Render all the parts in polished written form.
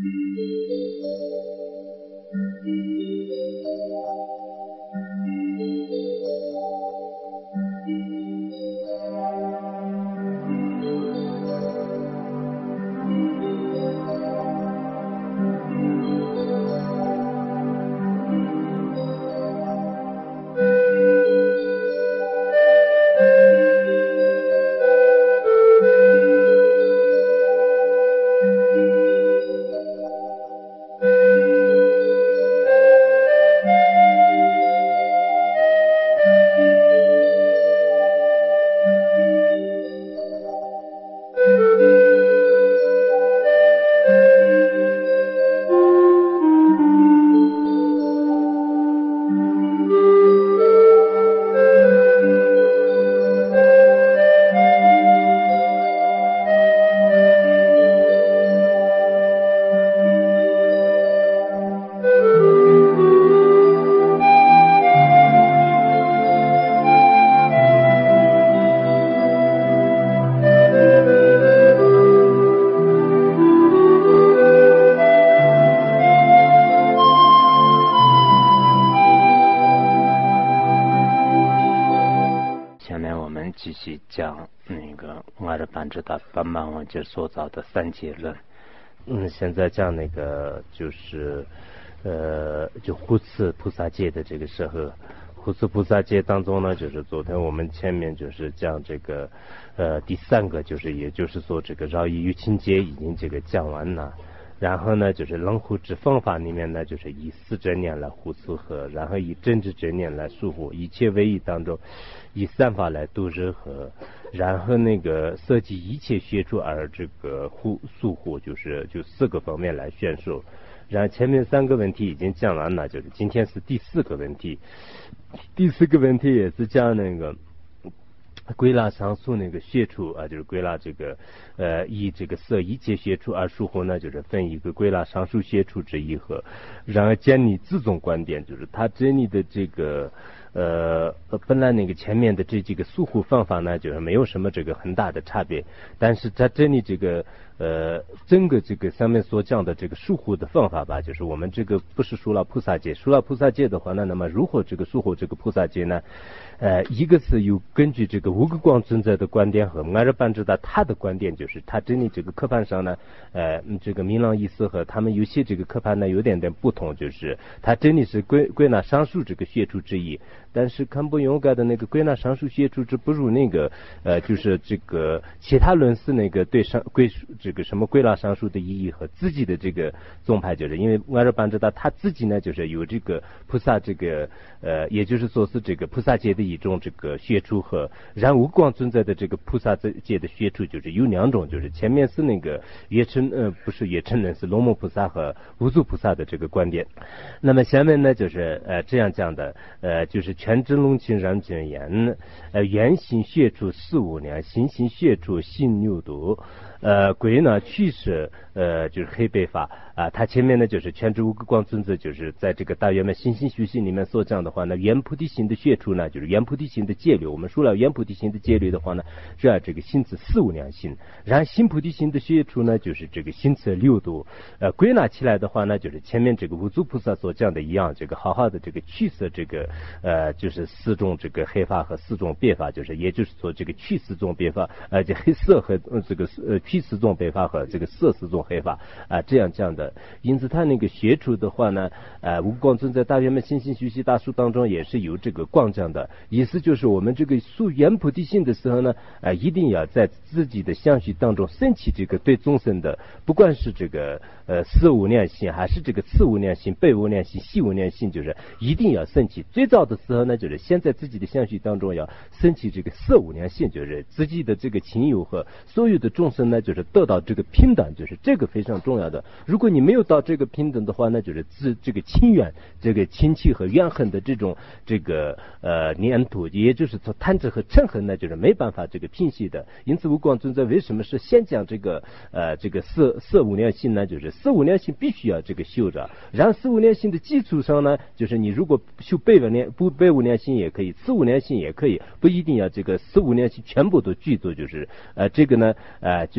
继续讲那个阿尔班智达巴曼王杰所造的三结论。现在讲那个就是就护持菩萨戒的这个时候，护持菩萨戒当中呢，就是昨天我们前面就是讲这个第三个，就是也就是说这个饶益于清戒已经这个讲完了。然后呢，就是冷护持方法里面呢，就是以四正念来护持和，然后以正知正念来疏护，一切唯一当中以三法来度日和，然后那个涉及一切学处而这个疏护，就四个方面来宣说。然后前面三个问题已经讲完了，就是今天是第四个问题。第四个问题也是讲那个归纳上述那个学处啊，就是归纳这个以这个色一切学处而疏护呢，就是分一个归纳上述学处之一和，然后建立这种观点，就是他整理的这个本来那个前面的这几个疏护方法呢，就是没有什么这个很大的差别，但是他整理这个整个这个上面所讲的这个疏护的方法吧，就是我们这个不是疏了菩萨戒，疏了菩萨戒的话呢，那么如何这个疏护这个菩萨戒呢？一个是有根据这个无个光存在的观点和阿尔班智达他的观点，就是他整理这个课盘上呢，这个明朗意思和他们有些这个课盘呢有点不同，就是他整理是归纳上述这个学处之一，但是堪布勇盖的那个归纳上述学处之不如那个就是这个其他论师那个对这个什么归纳上述的意义和自己的这个宗派，就是因为阿尔班智达他自己呢就是有这个菩萨这个也就是说是这个菩萨戒的一种这个学处和然无光存在的这个菩萨戒的学处，就是有两种，就是前面是那个不是月称论是龙母菩萨和无祖菩萨的这个观点，那么下面呢就是这样讲的，就是全知龙清让真言，原行学处四无量，心行学处心六度，归纳趋势就是黑白法啊，它前面呢就是全知无个光尊者，就是在这个大圆满心行修行里面所讲的话呢，圆菩提心的学处呢，就是圆菩提心的戒律。我们说了圆菩提心的戒律的话呢，是这个心持四无量心，然后心菩提心的学处呢，就是这个心持六度。归纳起来的话呢，就是前面这个无祖菩萨所讲的一样，这个好好的这个去色这个就是四种这个黑法和四种别法，就是也就是说这个去四种别法，这黑色和这个去四种别法和这个色四种黑法这样讲的。因此他那个学处的话呢，无光尊在大圆满心行修习大书当中也是有这个光讲的，意思就是我们这个述圆菩提心的时候呢，一定要在自己的相续当中升起这个对众生的，不管是这个四无量心还是这个次无量心、倍无量心、细无量心，就是一定要升起。最早的时候呢，就是先在自己的相续当中要升起这个色无量心，就是自己的这个亲友和所有的众生呢，就是得到这个平等，就是这个非常重要的。如果你没有到这个平等的话，那就是这个亲缘、这个亲戚和怨恨的这种这个粘土，也就是说贪执和嗔恨呢，就是没办法这个平息的。因此无光尊者为什么是先讲这个色无量心呢？就是色无量心必须要这个修着，然后色无量心的基础上呢，就是你如果修倍无量心也可以，次无量心也可以，不一定要这个四无量心全部都具足，就是这个呢就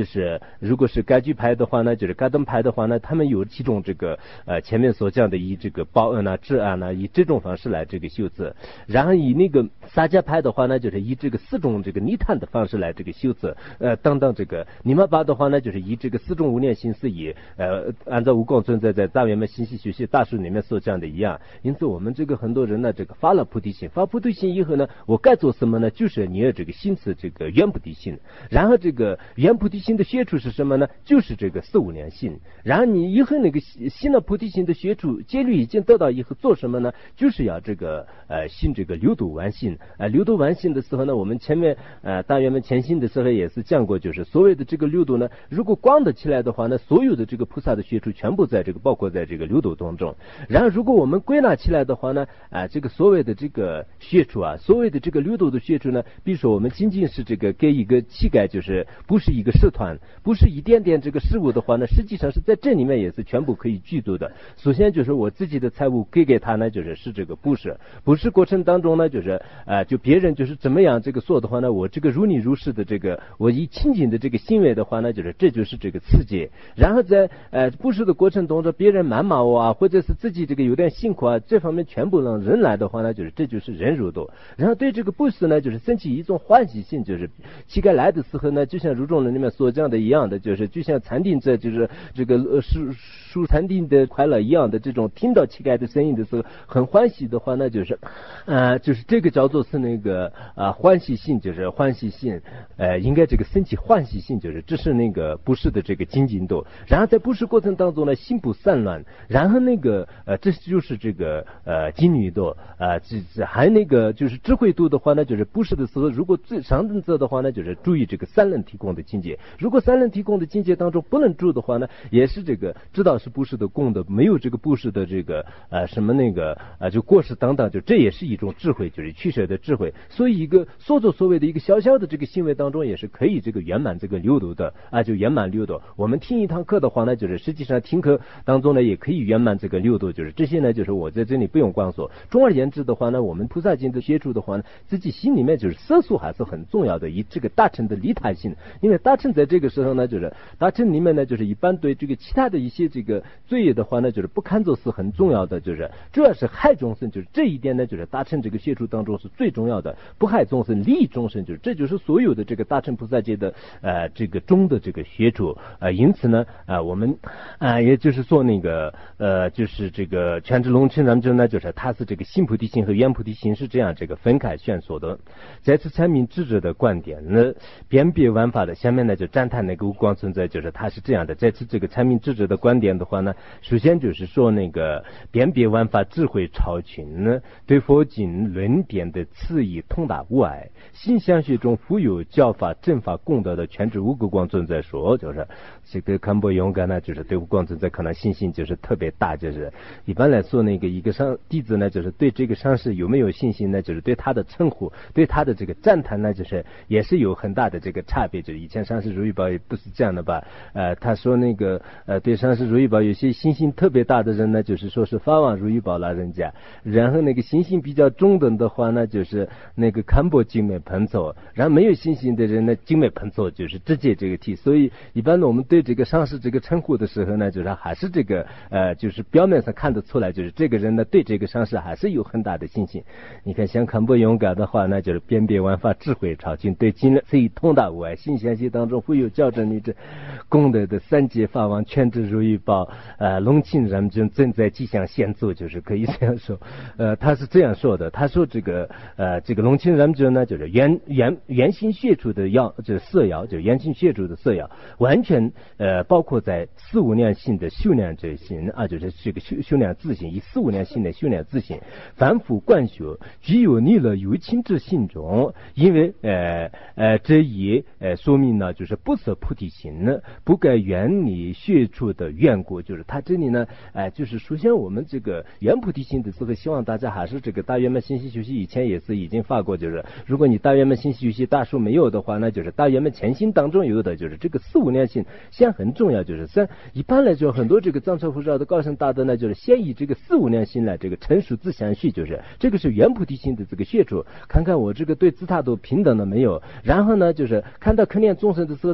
就是如果是该举派的话呢，就是该登派的话呢，他们有其中这个前面所讲的以这个报恩啊、治安啊，以这种方式来这个修辞，然后以那个萨迦派的话呢，就是以这个四种这个泥炭的方式来这个修辞，等等这个尼玛巴的话呢，就是以这个四种无念心思以按照无光存在在大圆满信息学习大书里面所讲的一样，因此我们这个很多人呢，这个发了菩提心，发菩提心以后呢，我该做什么呢？就是你要这个心思这个圆菩提心，然后这个圆菩提心的学处是什么呢？就是这个四无念心，然后你以后那个新的菩提心的学处戒律已经得到以后做什么呢？就是要这个信这个六度完心，六度完心的时候呢，我们前面大圆满前心的时候也是讲过，就是所谓的这个六度呢，如果光得起来的话呢，所有的这个菩萨的学处全部在这个包括在这个六度当中。然后如果我们归纳起来的话呢，这个所谓的这个学处啊，所谓的这个六度的学处呢，比如说我们仅仅是这个给一个乞丐，就是不是一个社团，不是一点点这个事物的话呢，实际上是在这里面也是全部可以具足的。首先就是我自己的财物给他呢，就是这个布施过程当中呢，就是就别人就是怎么样这个做的话呢，我这个如理如是的这个我以亲近的这个行为的话呢，就是这就是这个刺激。然后在布施的过程当中，别人谩骂我啊，或者是自己这个有点辛苦啊，这方面全部让人来的话呢，就是这就是忍辱度。然后对这个布施呢，就是升起一种欢喜性，就是乞丐来的时候呢，就像如中人里面所讲的一样的，就是就像禅定者就是这个书禅定的快乐一样的，这种听到乞丐的声音的时候很欢喜的话呢，就是这个叫做是那个欢喜性，就是欢喜性，应该这个升起欢喜性，就是这是那个布施的这个精进度。然后在布施过程当中呢，心不散乱，然后那个这就是这个精女度还那个就是智慧度的话呢，就是布施的时候，如果最上等者的话呢，就是注意这个三人提供的境界。如果三人提供的境界当中不能住的话呢，也是这个知道是布施的功的，没有这个布施的这个什么那个就过失等等，就这也是一种智慧，就是取舍的智慧。所以一个所作所为的一个小小的这个行为当中，也是可以这个圆满这个六度的就圆满六度。我们听一堂课的话呢，就是实际上听课当中呢也可以圆满这个六度，就是这些呢，就是我在这里不用光说。总而言之的话呢，我们菩萨经的接触的话呢，自己心里面就是色素还是很重要的，以这个大乘的利他性。因为大乘在这个时候呢，就是大乘里面呢，就是一般对这个其他的一些这个罪业的话呢，就是不看作是很重要的，就是主要是害众生，就是这一点呢，就是大乘这个接触当中是最重要的，不害众生利益众生，就是这就是所有的这个大乘菩萨界的这个中的这个学处因此呢我们也就是说那个就是这个全智龙清然者呢，就是它是这个心菩提心和圆菩提心是这样这个分开宣说的。在此阐明智者的观点呢，辨别万法的下面呢就赞叹那个无光存在，就是它是这样的。在此这个阐明智者的观点的话呢，首先就是说那个辨别万法智慧超群呢，对佛经论点的次义通达无碍，心相学中富有教法正法功德的全智无垢光存在说，就是这个堪波勇敢呢，就是对无光存在可能信心就是特别大，就是一般来说那个一个上弟子呢，就是对这个上师有没有信心呢，就是对他的称呼对他的这个赞叹呢，就是也是有很大的这个差别。就是以前上师如意宝也不是这样的吧，他说那个对上师如意宝有些信心特别大的人呢，就是说是发往如意宝老人家，然后那个信心比较中等的话呢，就是那个堪波精美喷错，然后没有信心的人呢，精美喷错就是直接这个题。所以一般的我们对这个上师这个称呼的时候呢，就是还是这个就是表面上看得出来，就是这个人呢对这个上师还是有很大的信心。你看像堪波勇敢的话呢，就是辨别万法智慧超群，对经所以通达无碍，心相系当中会有校正你这功德的三界法王全智如意宝龙庆人君正在迹象显著，就是可以这样说。他是这样说的，他说这个龙庆人君呢，就是原心血处的药，就是色药，就是原心血处的色药，完全包括在四无量性的修炼之心就是这个修炼自性，以四无量性的修炼自性，反复贯学，具有逆了有情之心中。因为这也说明呢，就是不舍菩提心呢，不该远离血处的缘故。就是他这里呢就是首先我们这个圆菩提心的时候，希望大家还是这个大圆满信息学习以前也是已经发过，就是如果你大圆满信息学习大数没有的话呢，就是大圆满前心当中有的就是这个四无量心先很重要。就是一般来说很多这个藏传佛教的高僧大德呢，就是先以这个四无量心来这个陈述自相续，就是这个是圆菩提心的这个血处，看看我这个对自他都平等的没有，然后呢就是看到可怜众生的时候，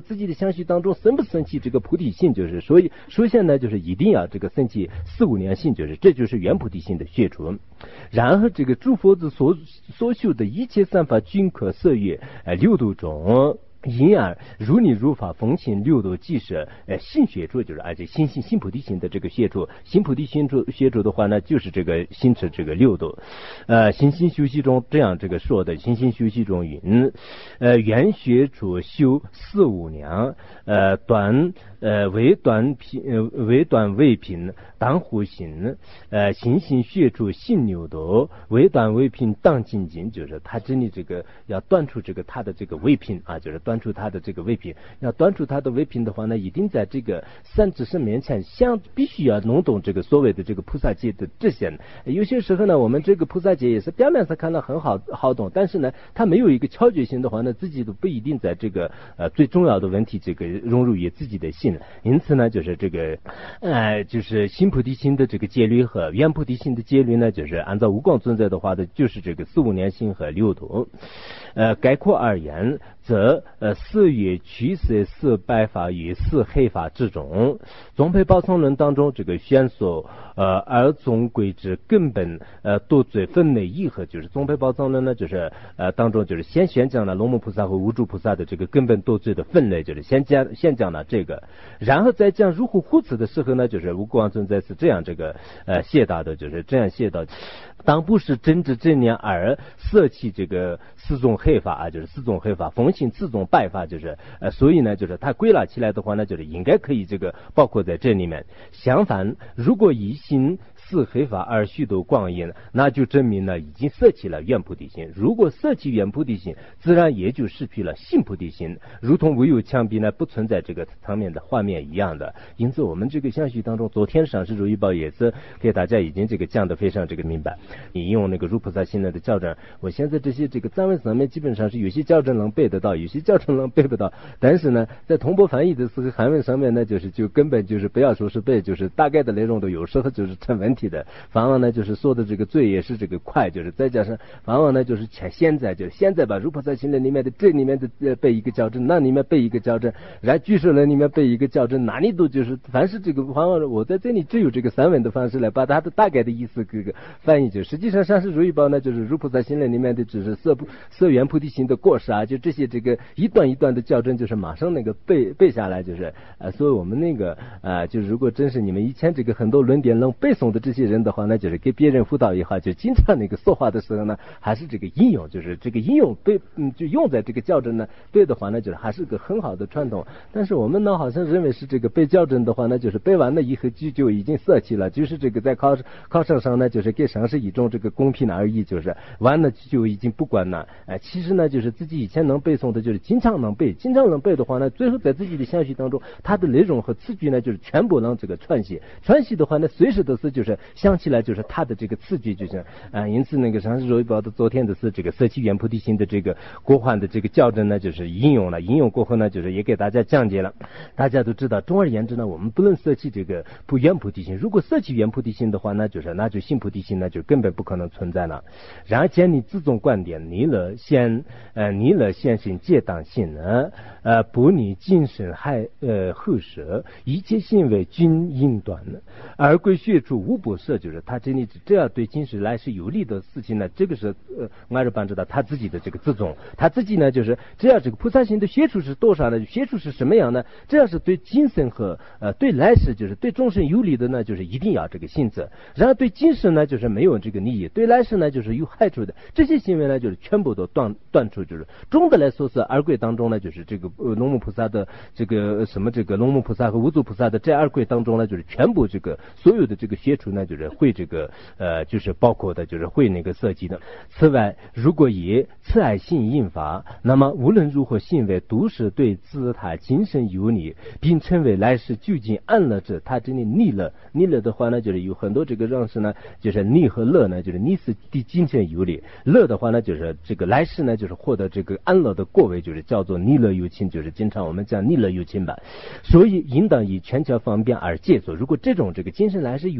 自己的相续当中生不生起这个菩提心，就是所以首先呢就是一定要这个生起四无量心，就是这就是圆菩提心的学处。然后这个诸佛子所修的一切三法均可摄于六度中，因而如理如法奉行六度即是心学处，就是而且心菩提心的这个学处。心菩提心学处的话呢，就是这个心持这个六度。心修习中这样这个说的，心修习中云，原学处修四无量，为短为品当护心，心学处信六度，为短为品当精进，就是他这里这个要断除这个他的这个为品啊，就是断除他的这个为品。要断除他的为品的话呢，一定在这个三智圣面前必须要弄懂这个所谓的这个菩萨戒的这些。有些时候呢，我们这个菩萨戒也是表面上看到很好懂，但是呢，他没有一个窍诀性的话呢，自己都不一定在这个最重要的问题这个融入于自己的心。因此呢，就是这个就是心菩提心的这个戒律和圆菩提心的戒律呢，就是按照无光存在的话的，就是这个四无量心和六度。概括而言，则四月趋色四白法与四黑法之中，总配宝藏论当中这个宣说二宗归之根本多罪分类义和，就是总配宝藏论呢，就是当中就是先宣讲了龙母菩萨和无住菩萨的这个根本多罪的分类，就是先讲了这个，然后再讲如何护持的时候呢，就是无光存在是这样这个谢道的，就是这样谢道。当不是真知正念而舍弃这个四种黑法啊，就是四种黑法奉行四种败法，就是所以呢，就是它归纳起来的话呢，就是应该可以这个包括在这里面。相反，如果一心四黑法而虚度光阴，那就证明了已经舍弃了圆菩提心。如果舍弃圆菩提心，自然也就失去了信菩提心，如同唯有墙壁呢不存在这个层面的画面一样的。因此，我们这个相续当中，昨天上师如意宝也是给大家已经这个讲得非常这个明白。你用那个如菩萨心来的校正，我现在这些这个藏文上面基本上是有些校正能背得到，有些校正能背不到。但是呢，在同步翻译的时候，韩文上面呢，就根本就是不要说是背，就是大概的内容都有时候就是成问题的。反而呢，就是说的这个罪也是这个快，就是再加上反而呢，就是现在把如菩萨心里面的这里面的背一个校正，那里面背一个校正，然后据说呢里面背一个校正，哪里都就是凡是这个反而我在这里只有这个散文的方式来把它的大概的意思这个翻译，就实际上上师如意宝呢，就是如菩萨心里面的只是色缘菩提心的过失啊，就这些这个一段一段的校正，就是马上那个背下来，就是所以我们那个就是如果真是你们以前这个很多论点能背诵的这些人的话呢，就是给别人辅导也好，就经常那个说话的时候呢，还是这个应用，就是这个应用就用在这个校正呢，对的话呢，就是还是个很好的传统。但是我们呢，好像认为是这个背校正的话呢，就是背完了以后就已经舍弃了，就是这个在考场上呢，就是给上是一种这个公平而已，就是完了就已经不管了。其实呢，就是自己以前能背诵的，就是经常能背的话呢，最后在自己的相续当中，它的内容和词句呢，就是全部能这个串习的话呢，随时都是就是想起来就是它的这个词句，就是因此那个上师如意宝的昨天的是这个舍弃圆菩提心的这个国患的这个校正呢，就是应用过后呢，就是也给大家讲解了。大家都知道，总而言之呢，我们不能舍弃这个圆菩提心。如果舍弃圆菩提心的话，那就信菩提心呢，就根本不可能存在了。然而建立自种观点，弥勒现行皆当信呢，不离精神后舍，一切行为均应断呢，而归学处无不舍，就是他这里这样对今世来是有利的事情呢，这个是阿罗汉知道他自己的这个自种，他自己呢就是这样这个菩萨行的学处是多少呢？学处是什么样呢？这样是对今生和对来世就是对众生有利的呢，就是一定要这个信则；然后对今生呢就是没有这个利益，对来世呢就是有害处的，这些行为呢就是全部都断除，就是总的来说是二轨当中呢，就是这个龙母菩萨的这个什么这个龙母菩萨和无住菩萨的这二轨当中呢，就是全部这个所有的这个学处呢，就是会这个就是包括的就是会那个涉及的。此外，如果以慈爱心引发，那么无论如何行为都是对自他精神有利，并成为来世究竟安乐者。他这里利乐的话呢，就是有很多这个认识呢，就是利和乐呢，就是利是对精神有利，乐的话呢，就是这个来世呢，就是获得这个安乐的果位，就是叫做利乐有情，就是经常我们讲利乐有情吧。所以应当以全球方便而借助。如果这种这个精神来是有利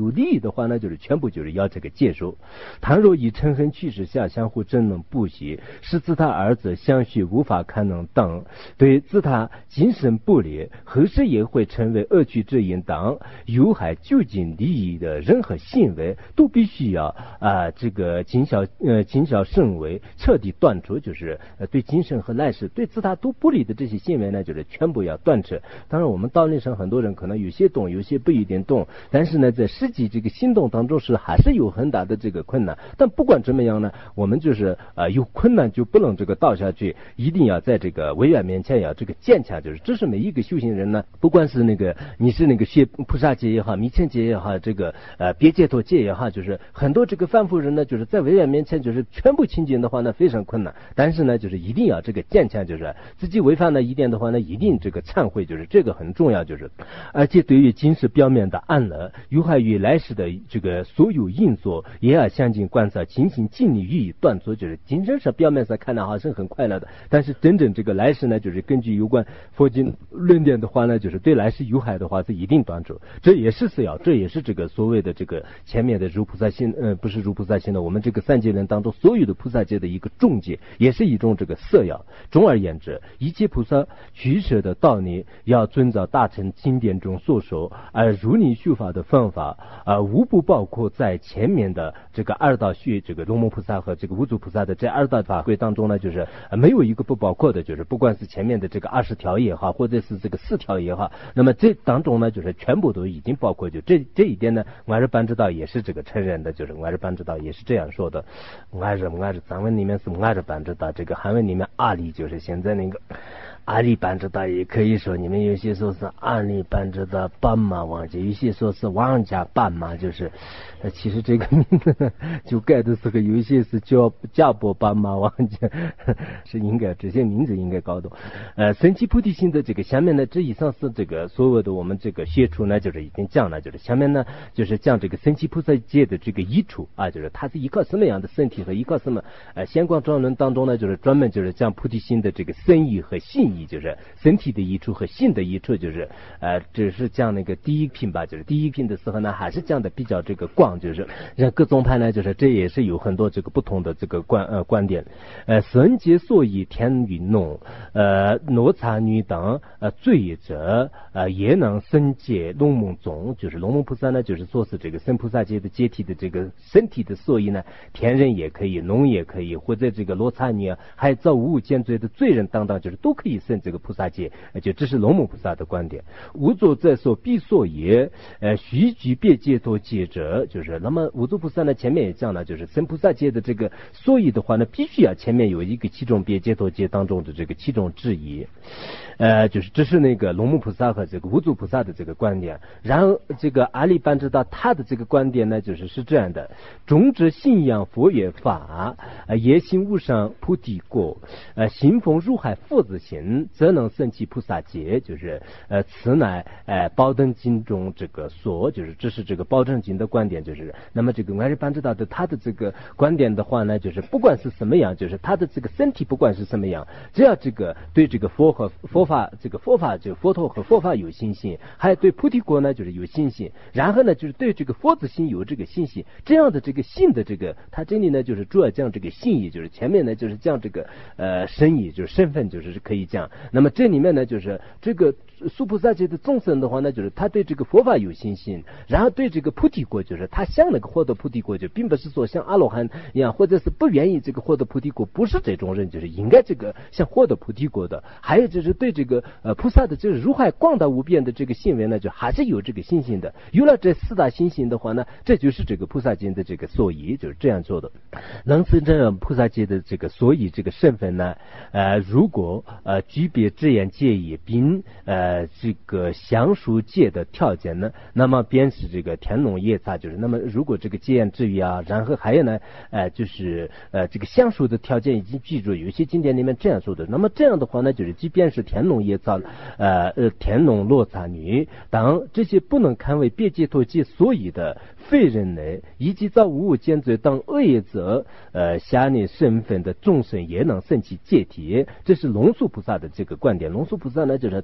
的话呢，就是全部就是要这个接受。倘若以嗔恨趋势下相互争论不息，使自他儿子相续无法堪能等，对自他精神不利，何时也会成为恶趣之因等有害究竟利益的任何行为，都必须要这个谨小慎微，彻底断除，就是对今生和来世对自他都不利的这些行为呢，就是全部要断除。当然我们道理上很多人可能有些懂，有些不一定懂，但是呢在实际这个行动当中是还是有很大的这个困难。但不管怎么样呢，我们就是有困难就不能这个倒下去，一定要在这个违愿面前要这个坚强，就是这是每一个修行人呢，不管是那个你是那个学菩萨戒也好，弥乾戒也好，这个别解脱戒也好，就是很多这个凡夫人呢，就是在违愿面前就是全部清净的话呢非常困难，但是呢就是一定要这个坚强，就是自己违反了一点的话呢，一定这个忏悔，就是这个很重要，就是而且对于今世表面的安乐，有害于来世的这个所有因素，也要相信观察，精心尽力予以断除。就是今生是表面上看到好像很快乐的，但是真正这个来世呢，就是根据有关佛经论点的话呢，就是对来世有害的话是一定断除。这也是次要，这也是这个所谓的这个前面的如菩萨心，不是如菩萨心的，我们这个三界论当中所有的菩萨界的一个重戒，也是一种这个色要。总而言之，一切菩萨取舍的道理要遵照大乘经典中所说，而如理修法的方法无不包括在前面的这个二道学，这个龙门菩萨和这个无著菩萨的这二道法规当中呢，就是没有一个不包括的，就是不管是前面的这个20条也好，或者是这个4条也好，那么这当中呢，就是全部都已经包括。就这一点呢，我日班知道也是这个承认的，就是我日班知道也是这样说的。我日藏文里面是我日班知道，这个韩文里面阿里就是现在那个阿里班知道，也可以说你们有些说是阿里班知道斑马王家，有些说是王家斑马，就是其实这个名字呢就改的时候有一些是叫加波斑马王家，是应该这些名字应该搞懂。神奇菩提心的这个下面呢，这以上是这个所谓的我们这个学处呢，就是已经讲了，就是下面呢就是讲这个神奇菩萨界的这个益处就是它是依靠什么样的身体和依靠什么显光庄论当中呢，就是专门就是讲菩提心的这个身意和信意，就是身体的益处和性的益处，就是只是讲那个第一品吧，就是第一品的时候呢还是讲的比较这个广，就是让各宗派呢，就是这也是有很多这个不同的这个观点。神界所以天云弄罗刹女等罪者也能身界龙门宗，就是龙门菩萨呢，就是说是这个身菩萨界的阶梯的这个身体的所以呢，天人也可以，龙也可以，或者这个罗刹女还造无间罪的罪人等等，就是都可以生这个菩萨界，就这是龙门菩萨的观点。无作在所必所也须具别解脱界者，就是那么无作菩萨呢前面也讲了，就是生菩萨界的这个所以的话呢，必须要前面有一个其中别解脱界当中的这个其中之一。就是这是那个龙目菩萨和这个无著菩萨的这个观点。然后这个阿里班知道他的这个观点呢，是这样的：种植信仰佛业法，业行无上菩提果，信奉入海佛子行，则能生起菩萨界。就是此乃宝灯经中这个说，就是这是这个宝灯经的观点。就是那么这个阿里班知道的他的这个观点的话呢，就是不管是什么样，就是他的这个身体不管是什么样，只要这个对这个佛法这个佛法就佛陀和佛法有信心，还对菩提果呢就是有信心，然后呢就是对这个佛子心有这个信心，这样的这个信的这个他这里呢就是主要讲这个信义，就是前面呢就是讲这个身义，就是身份就是可以讲。那么这里面呢就是这个苏菩萨界的众生的话呢，就是他对这个佛法有信心，然后对这个菩提果，就是他像那个获得菩提果，就并不是说像阿罗汉一样，或者是不愿意这个获得菩提果，不是这种人，就是应该这个像获得菩提果的。还有就是对这个菩萨的就是如海广大无边的这个行为呢，就还是有这个信心的。有了这四大信心的话呢，这就是这个菩萨界的这个所以，就是这样做的。能成这样菩萨界的这个所以这个身份呢，如果具备这样戒业并这个详述戒的条件呢，那么便是这个天龙夜叉，就是那么如果这个戒言之余然后还有呢就是这个详述的条件已经记住，有些经典里面这样说的。那么这样的话呢，就是即便是天龙夜叉天龙罗刹女等这些不能堪为别解脱戒所以的非人类，以及造无间罪等恶业者下列身份的众生也能生起戒体。这是龙树菩萨的这个观点。龙树菩萨呢，就是他说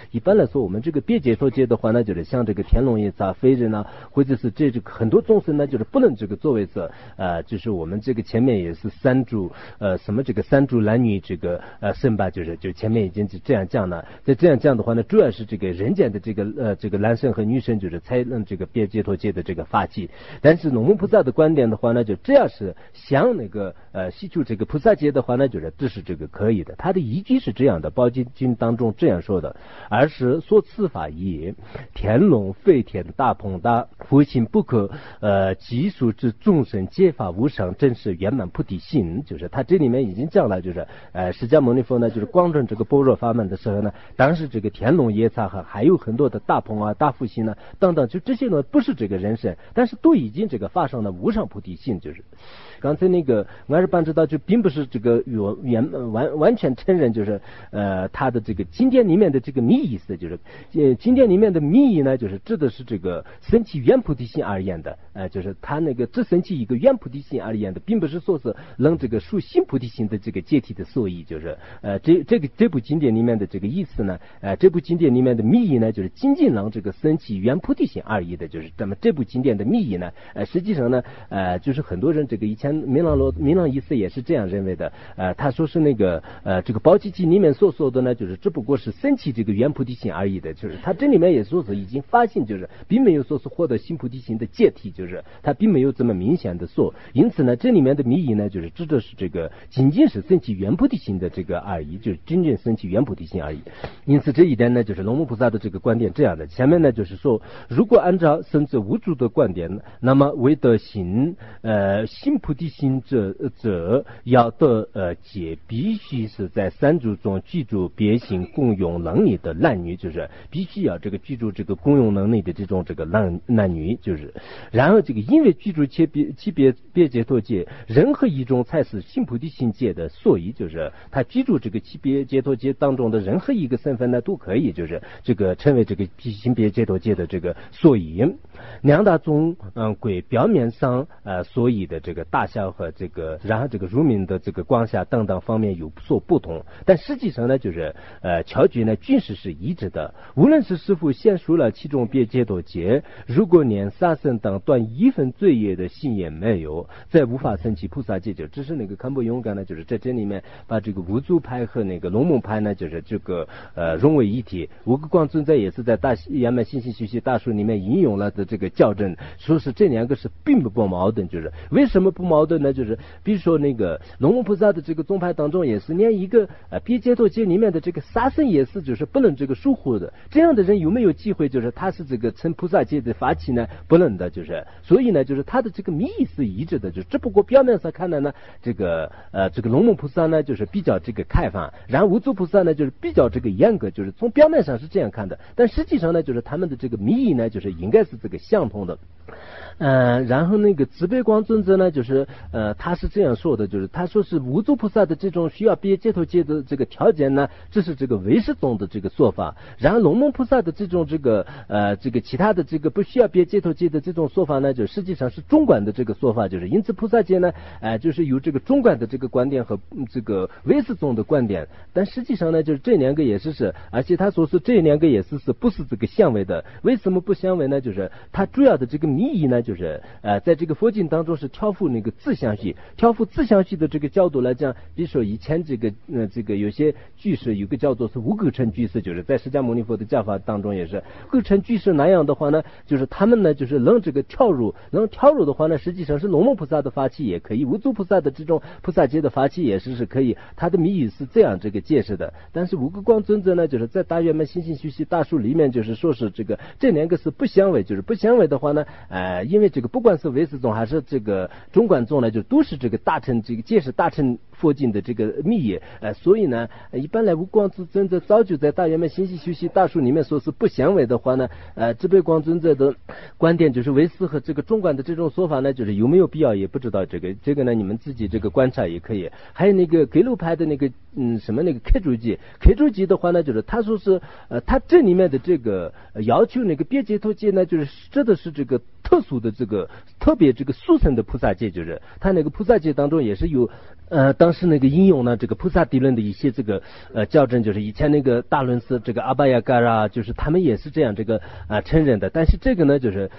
一般来说我们这个别解脱戒的话呢，就是像这个天龙夜叉、非人啊，或者是这个很多众生呢，就是不能这个作为是就是我们这个前面也是三主什么这个三主男女这个圣吧，就前面已经是这样讲了。在这样讲的话呢，主要是这个人间的这个男生和女生就是才能这个别解脱戒的这个发起。但是龙门菩萨的观点的话呢，就只要是像那个西出这个菩萨戒的话呢，就是这是这个可以的。他的依据是这样的，《宝积经》当中这样说的：而是说此法也，天龙飞天大鹏大佛性不可计数之众生皆发无上真实圆满菩提心。就是他这里面已经讲了，就是释迦牟尼佛呢，就是光证这个般若法门的时候呢，当时这个天龙夜叉还有很多的大鹏啊、大佛性呢等等，就这些呢不是这个人身，但是都已经这个发上了无上菩提心。就是刚才那个我是办知道，就并不是这个完全承认，就是他的这个经典里面的这个密意思，就是经典里面的密意呢，就是指的是这个升起圆菩提心而言的，就是他那个只升起一个圆菩提心而言的，并不是说是能这个树新菩提心的这个解体的所以，就是这部经典里面的这个意思呢，这部经典里面的密意呢，就是仅仅让这个升起圆菩提心而已的，就是咱们这部经典的密意呢，实际上呢，就是很多人这个以前明朗意思也是这样认为的，他说是那个这个宝积经里面所说的呢，就是只不过是升起这个圆菩提心而已的，就是他这里面也说是已经发现，就是并没有说是获得新菩提心的解体，就是他并没有这么明显的说，因此呢，这里面的密意呢，就是指的是这个仅仅是升起圆菩提心的这个而已，就是仅仅升起圆菩提心而已。因此这一点呢，就是龙门菩萨的这个观点这样的。前面呢就是说，如果按照甚至无主的观点，那么为得新菩提心者要得解，必须是在三主中居住别行共用能力的男女，就是必须要这个居住这个共用能力的这种这个男女，就是然后这个因为居住其别解脱戒，任何一种才是新菩提心戒的，所以就是他居住这个其别解脱戒当中的任何一个身份呢都可以，就是这个成为这个新别解脱戒的这个所以。两大宗归表面上所以的这个大小和这个然后这个入明的这个光下等等方面有所不同，但实际上呢就是巧觉呢均是一致的。无论是师父先说了其中别解脱戒，如果连杀生等断一分罪业的心也没有，再无法升起菩萨戒。就只是那个堪布勇敢呢，就是在这里面把这个无祖派和那个龙门派呢，就是这个融为一体。无个光尊者也是在大圆满心性学习大书里面引用了的这个校正，说是这两个是并不矛盾。就是为什么不矛盾呢？就是比如说那个龙门菩萨的这个宗派当中也是连一个别解脱戒里面的这个杀生也是就是不能这个疏忽的，这样的人有没有机会就是他是这个成菩萨戒的发起呢？不能的，就是所以呢就是他的这个密是一致的，就只不过表面上看来呢，这个龙门菩萨呢就是比较这个开放，然后无祖菩萨呢就是比较这个严格，就是从表面上是这样看的，但实际上呢就是他们的这个密意呢就是应该是这个相同的。然后那个慈悲光尊者呢，就是他是这样说的，就是他说是无祖菩萨的这种需要别解脱戒的这个条件呢，这是这个唯识宗的这个说法。然后龙门菩萨的这种这个其他的这个不需要别解脱戒的这种说法呢，就实际上是中观的这个说法，就是因此菩萨戒呢，就是有这个中观的这个观点和这个唯识宗的观点，但实际上呢，就是这两个也是，而且他说是这两个也是不是这个相违的。为什么不相违呢？就是他主要的这个密意呢，就是在这个佛经当中是挑复那个自相续的这个角度来讲，比如说以前这个有些句式有个叫做是无垢尘句式，就是在释迦牟尼佛的教法当中也是垢尘句式那样的话呢，就是他们呢就是能这个跳入的话呢，实际上是龙门菩萨的发起也可以，无祖菩萨的这种菩萨戒的发起也是可以，他的密意是这样这个解释的。但是无垢光尊者呢，就是在大圆满心性学习大书里面就是说是这两个是不相违，就是不相违的话呢，因为这个不管是唯识宗还是这个中观宗呢，就都是这个大乘这个戒是大乘佛经的这个密意，所以呢，一般来无光尊者早就在大圆满心性学习大书里面说是不相违的话呢，智悲光尊者的观点就是唯识和这个中观的这种说法呢，就是有没有必要也不知道，这个呢你们自己这个观察也可以。还有那个给路派的那个什么那个开珠记的话呢，就是他说是他这里面的这个要求那个别解脱戒呢，就是真的是这个特殊的这个特别这个殊胜的菩萨戒，就是他那个菩萨戒当中也是有当时那个应用呢，这个菩萨地论的一些这个校正，就是以前那个大论师这个阿巴亚嘎啊，就是他们也是这样这个承认的。但是这个呢，就是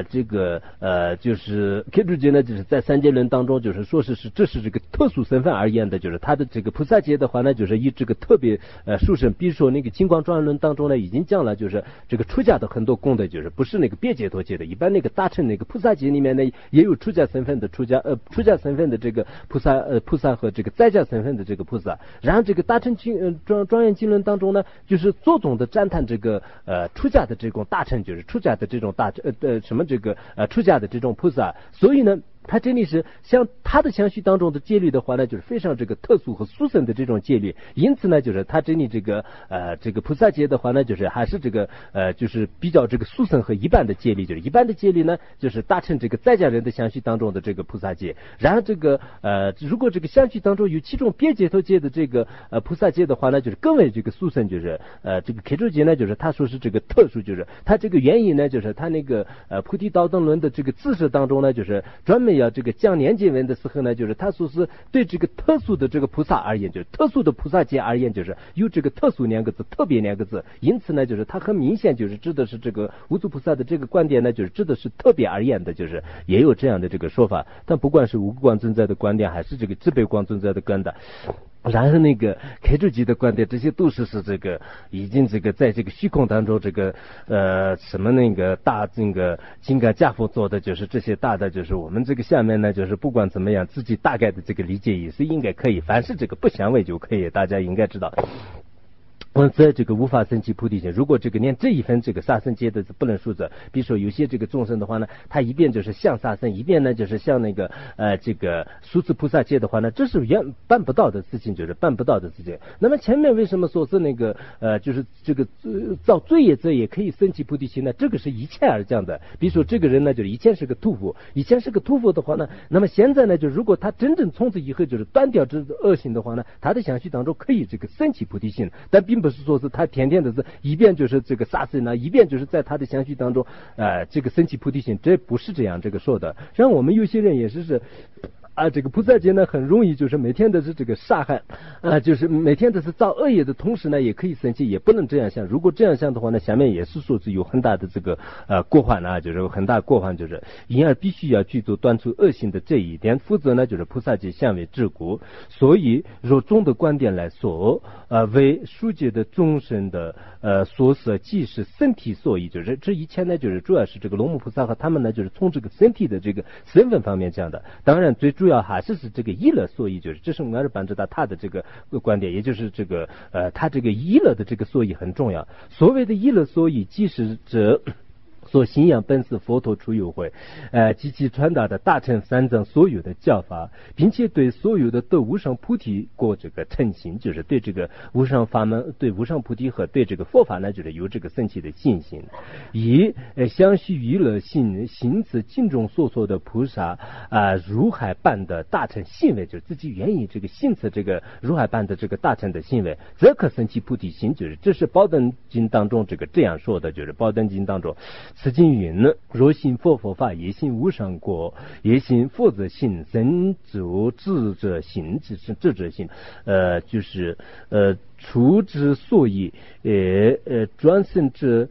就是开祖节呢，就是在三界论当中，就是说是这是这个特殊身份而言的，就是他的这个菩萨界的话呢，就是以这个特别殊胜。比如说那个金光庄论当中呢，已经讲了，就是这个出家的很多功德，就是不是那个别解脱界的，一般那个大乘那个菩萨界里面呢，也有出家身份的出家身份的这个菩萨和这个在家身份的这个菩萨。然后这个大乘庄严经论当中呢，就是着重的赞叹这个出家的这种大乘，就是出家的这种出家的这种菩萨。所以呢，他这里是像他的相续当中的戒律的话呢，就是非常这个特殊和殊胜的这种戒律。因此呢，就是他这里这个菩萨戒的话呢，就是还是这个就是比较这个殊胜和一般的戒律。就是一般的戒律呢，就是大乘这个在家人的相续当中的这个菩萨戒。然后这个如果这个相续当中有其中别解脱戒的这个菩萨戒的话呢，就是更为这个殊胜。就是这个开祖戒呢，就是他说是这个特殊，就是他这个原因呢，就是他那个菩提道灯论的这个字识当中呢，就是专门要这个讲年经文的时候呢，就是他说是对这个特殊的这个菩萨而言，就是特殊的菩萨界而言，就是有这个特殊两个字，特别两个字。因此呢，就是他很明显就是指的是这个无著菩萨的这个观点呢，就是指的是特别而言的，就是也有这样的这个说法。但不管是无光存在的观点，还是这个智悲光存在的观点，然后那个开祖集的观点，这些都是这个已经这个在这个虚空当中这个什么那个大这个金刚家佛做的，就是这些大的，就是我们这个下面呢，就是不管怎么样，自己大概的这个理解也是应该可以，凡是这个不相违就可以，大家应该知道。在这个无法升起菩提心，如果这个连这一分这个杀生戒的不能数着，比如说有些这个众生的话呢，他一边就是像杀生，一边呢就是像那个这个数次菩萨戒的话呢，这是办不到的事情，就是办不到的事情。那么前面为什么说是那个就是这个造罪业者也可以升起菩提心呢？这个是一切而降的。比如说这个人呢，就是以前是个屠夫，的话呢，那么现在呢，就如果他真正从此以后就是断掉这恶行的话呢，他的相续当中可以这个升起菩提心，但并不是说是他天天的是一边就是这个杀生呢，一边就是在他的相续当中这个升起菩提心，这不是这样这个说的。像我们有些人也是这个菩萨戒呢，很容易就是每天的是这个杀害就是每天的是造恶业的同时呢，也可以生气，也不能这样想。如果这样想的话呢，下面也是说是有很大的这个过患啊，就是有很大过患，就是因而必须要去做断除恶行的这一点，否则呢，就是菩萨戒相为治故。所以若中的观点来说，为书戒的众生的所舍即是身体所依，就是这一切呢，就是主要是这个龙母菩萨和他们呢，就是从这个身体的这个身份方面讲的。当然最主要还是这个依乐所依，就是这是我们班智达他的这个观点，也就是这个他这个依乐的这个所依很重要。所谓的依乐所依，即是指所信仰本是佛陀出有会及其传达的大乘三藏所有的教法，并且对所有的得无上菩提过这个称行，就是对这个无上法门，对无上菩提和对这个佛法呢，就是有这个升起的信心。以相续娱乐信行此经中所说的菩萨如海般的大乘行为，就是自己愿意这个信此这个如海般的这个大乘的行为，则可升起菩提心。就是这是宝灯经当中这个这样说的，就是宝灯经当中此经云：若信佛法，也信无上果；也信佛则信神主智者信，智者信。就是除之所以转生之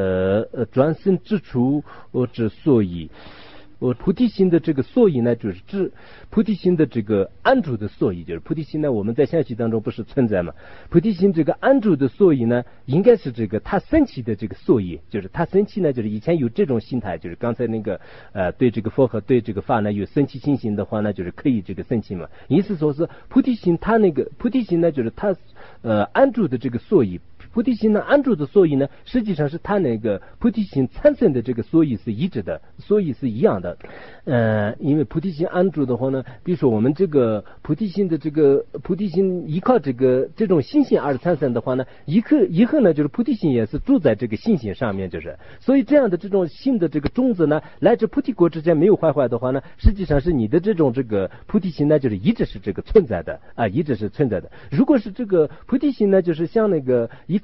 处之所以。菩提心的这个所以呢，就是指菩提心的这个安住的所以，就是菩提心呢，我们在相续当中不是存在嘛？菩提心这个安住的所以呢，应该是这个他升起的这个所以，就是他升起呢，就是以前有这种心态，就是刚才那个对这个佛和对这个法呢有升起信心的话呢，就是可以这个升起嘛。意思说是菩提心，他那个菩提心呢，就是他安住的这个所以。菩提心呢，安住的所以呢，实际上是他那个菩提心产生的这个所以是一致的，所以是一样的。因为菩提心安住的话呢，比如说我们这个菩提心的这个菩提心依靠这种信心而产生的话呢，以后呢，就是菩提心也是住在这个信心上面，就是所以这样的这种心的这个种子呢，来自菩提果之间没有坏坏的话呢，实际上是你的这种这个菩提心呢，就是一直是这个存在的一直是存在的。如果是这个菩提心呢，就是像那个依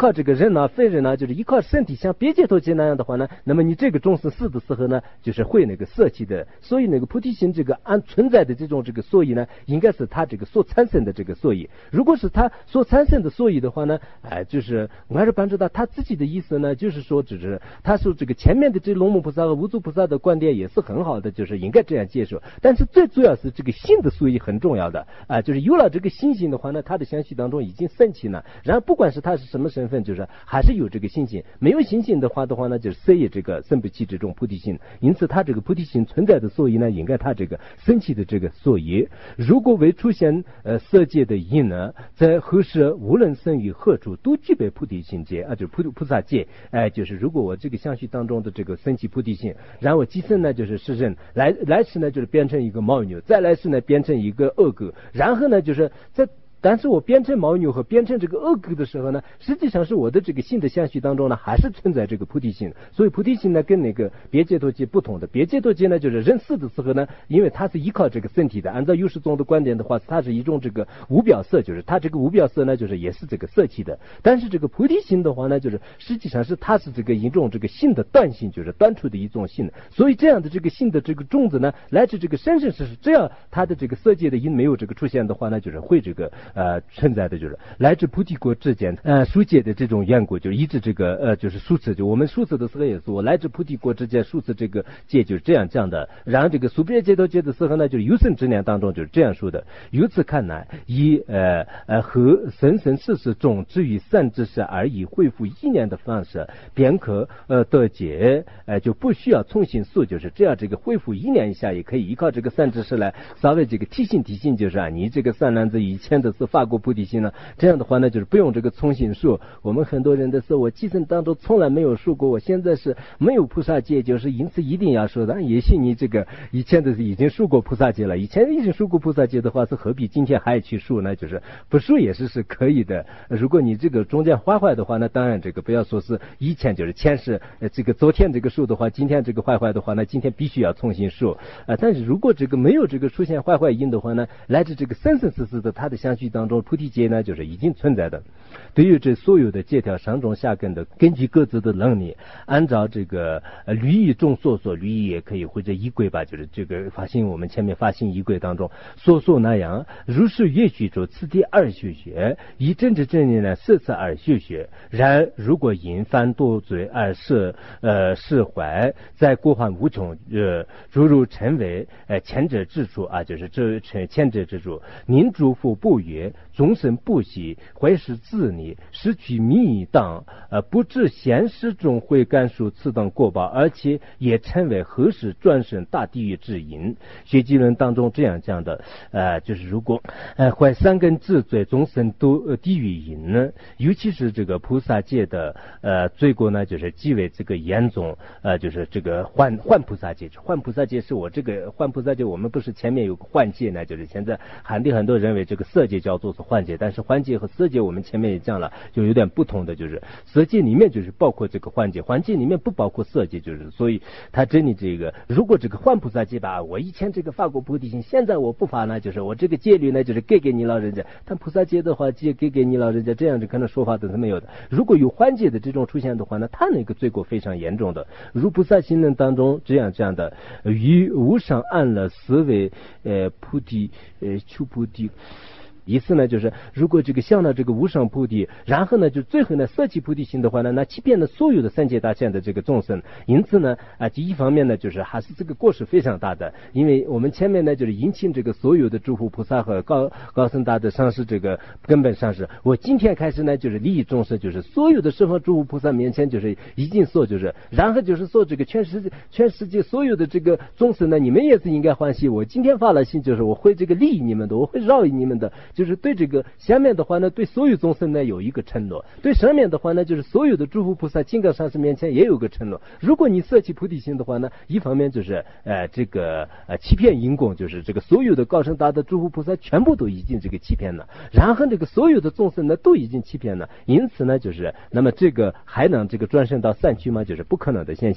靠这个人呢、非人呢，就是依靠身体像别解脱戒那样的话呢，那么你这个众生死的时候呢，就是会那个舍弃的。所以那个菩提心这个按存在的这种这个所以呢，应该是他这个所产生的这个所以。如果是他所产生的所以的话呢，就是我还是帮助他自己的意思呢，就是说只是他说这个前面的这龙母菩萨和无著菩萨的观点也是很好的，就是应该这样接受。但是最主要是这个心的所以很重要的就是有了这个信心的话呢，他的相续当中已经升起了。然后不管是他是什么身份，就是还是有这个信心。没有信心的话呢，就是谁也这个生不起这种菩提心。因此他这个菩提心存在的所以呢，应该他这个升起的这个所以。如果为出现色界的因呢，在何时无论生于何处都具备菩提心界就是菩萨界。就是如果我这个相续当中的这个升起菩提心，然后我今生呢就是是人，来世呢就是变成一个牦牛，再来世呢变成一个恶狗，然后呢就是但是我变成牦牛和变成这个恶狗的时候呢，实际上是我的这个心的相续当中呢，还是存在这个菩提心。所以菩提心呢，跟那个别解脱戒不同的。别解脱戒呢，就是人死的时候呢，因为它是依靠这个身体的。按照有识宗的观点的话，它是一种这个无表色，就是它这个无表色呢，就是也是这个色气的。但是这个菩提心的话呢，就是实际上是它是这个一种这个性的断性，就是断除的一种性。所以这样的这个性的这个种子呢，来自这个生生世世，只要它的这个色界的因没有这个出现的话呢，就是会这个存在的就是来自菩提国之间疏解的这种缘故，就是一直这个就是数次，就我们数次的时候也是我来自菩提国之间数次这个界就是这样的。然后这个苏别解脱戒的时候呢，就是有生之年当中就是这样说的。由此看来，以和生生世世中至于善知识而以恢复意念的方式，便可得解，就不需要重新述，就是这样这个恢复意念一下，也可以依靠这个善知识来稍微这个提醒，就是你这个善男子以前的是发过菩提心呢，这样的话呢，就是不用这个重新说。我们很多人的时候，我今生当中从来没有说过，我现在是没有菩萨戒，就是因此一定要说的。也许你这个以前的是已经说过菩萨戒了，以前已经说过菩萨戒的话，是何必今天还去说呢？就是不说也是可以的。如果你这个中间坏坏的话，那当然这个不要说是以前就是前世这个昨天这个说的话，今天这个坏的话，那今天必须要重新说但是如果这个没有这个出现坏因的话呢，来自这个生生世世的他的相续当中，菩提戒呢就是已经存在的。对于这所有的戒条上中下根的，根据各自的能力，按照这个律仪中所律仪也可以或者仪轨吧，就是这个发心我们前面发心仪轨当中所那样，如是越许着此第二修学，以正知正念呢摄此而修学。然如果因犯多罪而释怀，在过患无穷诸如成为前者之处就是这前者之处，您诸福不悦，终身不息，怀是自逆，失去迷当不知现实中会感受此等过报，而且也成为何时转生大地狱之因。学记论当中这样讲的就是如果怀三根治罪，终身都地狱因呢，尤其是这个菩萨戒的罪过呢，就是极为这个严重就是这个换菩萨戒。换菩萨戒是我这个换菩萨戒，我们不是前面有个换戒呢，就是现在很多人认为这个色戒叫做是换戒，但是换戒和色戒我们前面也讲了，就有点不同的，就是色戒里面就是包括这个换戒，换戒里面不包括色戒，就是所以他真的这个如果这个换菩萨戒吧，我以前这个发过菩提心，现在我不发呢，就是我这个戒律呢就是给你老人家，但菩萨戒的话戒给你老人家，这样子可能说法都是没有的。如果有换戒的这种出现的话呢，他那个罪过非常严重的。如菩萨行论当中这样的，于无上安乐思维菩提求菩提。意思呢，就是如果这个向了这个无上菩提，然后呢，就最后呢摄起菩提心的话呢，那欺骗了所有的三界大千的这个众生。因此呢，第一方面呢，就是还是这个过失非常大的，因为我们前面呢就是引起这个所有的诸佛菩萨和高僧大德上师这个根本上师。我今天开始呢，就是利益众生，就是所有的十方诸佛菩萨面前，就是已经说，就是然后就是说这个全世界所有的这个众生呢，你们也是应该欢喜。我今天发了心，就是我会这个利益你们的，我会饶益你们的。就是对这个下面的话呢，对所有众生呢有一个承诺；对上面的话呢，就是所有的诸佛菩萨、金刚上师面前也有个承诺。如果你摄起菩提心的话呢，一方面就是这个欺骗因果，就是这个所有的高僧大德诸佛菩萨全部都已经这个欺骗了，然后这个所有的众生呢都已经欺骗了，因此呢就是那么这个还能这个转生到善趣吗？就是不可能的现象。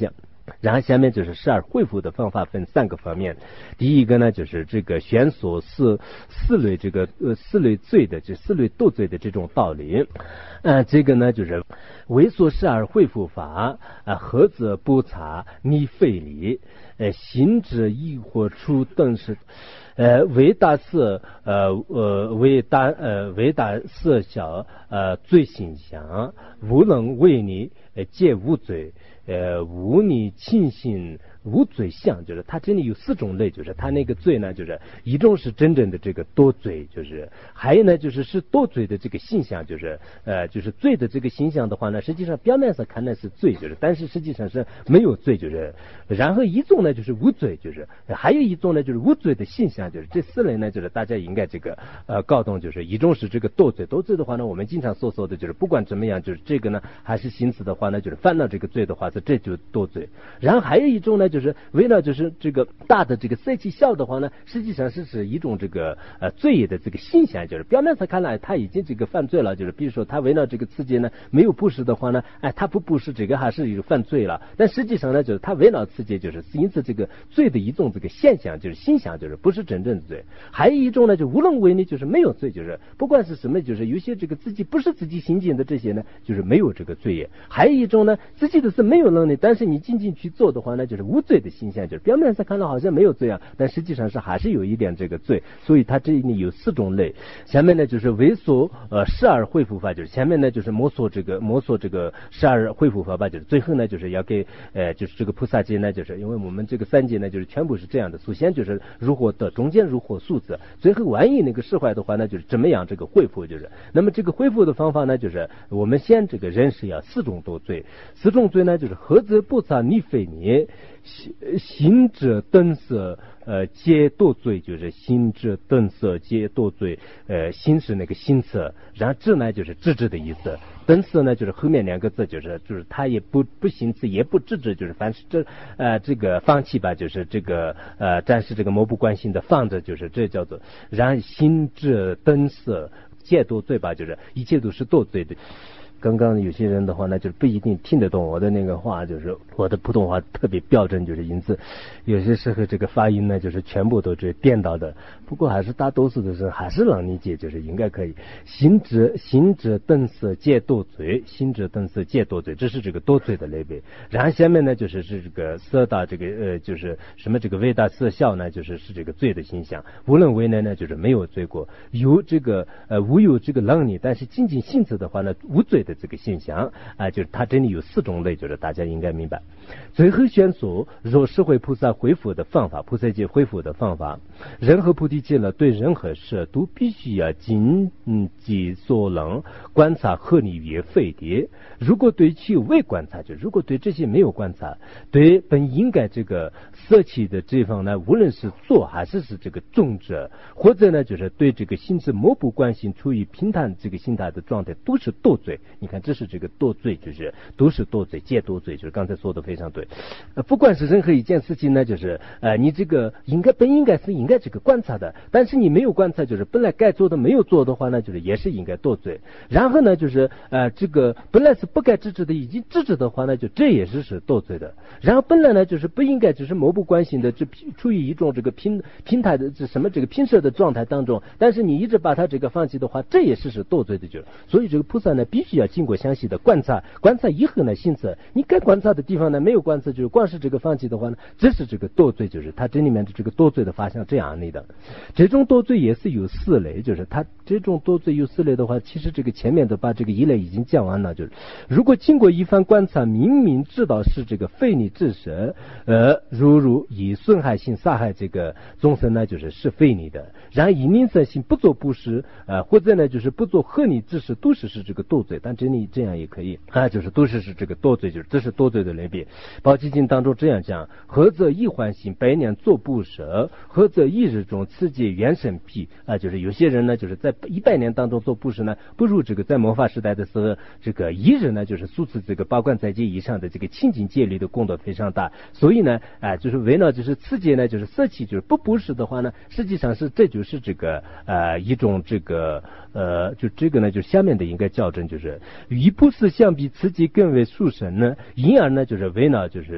然后下面就是十二恢复的方法分3个方面。第一个呢就是这个悬索四类这个四类罪的这4类堕罪的这种道理。这个呢就是为所十二恢复法合则不察逆非理行者亦或出等是为大色为大色小罪形象无能为你戒无罪无你亲信无罪相，就是它这里有4种类，就是它那个罪呢，就是一种是真正的这个多罪，就是还有呢就是多罪的这个现象，就是罪的这个形象的话呢，实际上表面上看呢是罪，就是但是实际上是没有罪，就是然后一种呢就是无罪，就是还有一种呢就是无罪的现象，就是这4类呢就是大家应该这个搞懂，就是一种是这个多罪的话呢，我们经常所说的就是不管怎么样，就是这个呢还是行此的话呢，就是犯了这个罪的话，这就多罪。然后还有一种呢就是为了就是这个大的这个色气小的话呢，实际上是一种这个罪业的这个现象，就是表面上看来他已经这个犯罪了，就是比如说他为了这个刺激呢没有布施的话呢，他不布施这个还是有犯罪了，但实际上呢就是他为了刺激，就是因此这个罪的一种这个现象，就是现象，就是不是真正的罪。还有一种呢就无能为力，就是没有罪，就是不管是什么，就是有些这个自己不是自己行进的这些呢，就是没有这个罪业。还有一种呢自己的是没有能力，但是你仅仅去做的话呢，就是无罪的现象，就是表面上看到好像没有罪啊，但实际上是还是有一点这个罪。所以它这里有4种类。下面呢就是为所十二恢复法，就是前面呢就是摸索这个十二恢复法吧，就是最后呢就是要给就是这个菩萨戒呢，就是因为我们这个3戒呢就是全部是这样的，首先就是如何得，中间如何数字，最后万一那个释怀的话呢，就是怎么样这个恢复，就是那么这个恢复的方法呢，就是我们先这个认识要4种多罪，4种罪呢就是合则不察逆非逆行者等色皆堕罪，就是行者等色皆堕罪。行是那个行色，然后智呢就是智智的意思，等色呢就是后面2个字，就是他也不行此也不智智，就是凡是这个放弃吧，就是这个暂时这个漠不关心的放着，就是这叫做然后行者等色皆堕罪吧，就是一切都是堕罪的。刚刚有些人的话呢，就是不一定听得懂我的那个话，就是我的普通话特别标准，就是因此有些时候这个发音呢，就是全部都是颠倒的。不过还是大多数的时候还是能理解，就是应该可以。行者等色皆堕罪，行者等色皆堕罪，这是这个堕罪的类别。然后下面呢，就是这个色大这个就是什么这个为大色小呢，就是这个罪的形象。无论为呢，就是没有罪过，有这个无有这个能力，但是仅仅性质的话呢，无罪的这个现象就是它这里有4种类，就是大家应该明白。最后选所若是会菩萨恢复的方法，菩萨戒恢复的方法，任何菩提戒了对任何事都必须要尽己所能观察合理与非的。如果对其未观察，就如果对这些没有观察，对本应该这个舍弃的这方呢，无论是做还是这个种者，或者呢就是对这个心智漠不关心，处于平淡这个心态的状态，都是堕罪。你看这是这个堕罪，就是都是堕罪，戒堕罪，就是刚才说的非常对。不管是任何一件事情呢，就是你这个本应该这个观察的，但是你没有观察，就是本来该做的没有做的话呢，就是也是应该堕罪。然后呢就是这个本来是不该制止的，已经制止的话呢，就这也是堕罪的。然后本来呢就是不应该只是漠不关心的，就处于一种这个平态的这什么这个平射的状态当中，但是你一直把它这个放弃的话，这也是堕罪的。就是所以这个菩萨呢必须要经过详细的观察以后呢，因此你该观察的地方呢没有观察，就是光是这个放弃的话呢，这是这个堕罪，就是它这里面的这个堕罪的发向这样案例的。这种堕罪也是有4类，就是它这种堕罪有4类的话，其实这个前面的把这个1类已经讲完了，就是如果经过一番观察，明明知道是这个非你之事，如以损害性杀害这个众生呢，就是非你的，然后以吝啬性不做布施，或者呢就是不做合理之事，都是这个堕罪。但这里这样也可以就是都是这个堕罪，就是这是堕罪的类别。宝积经当中这样讲：何则一欢心百年做布施，何则一日中此界原生辟就是有些人呢就是在100年当中做布施呢，不如这个在末法时代的时候，这个一日呢就是数次这个8观斋戒以上的这个清净戒律的功德非常大。所以呢就是为了就是此界呢就是舍弃，就是不布施的话呢，实际上是这就是这个一种这个就这个呢就下面的应该校正，就是与布施相比，此界更为殊胜呢，因而呢就是为了就是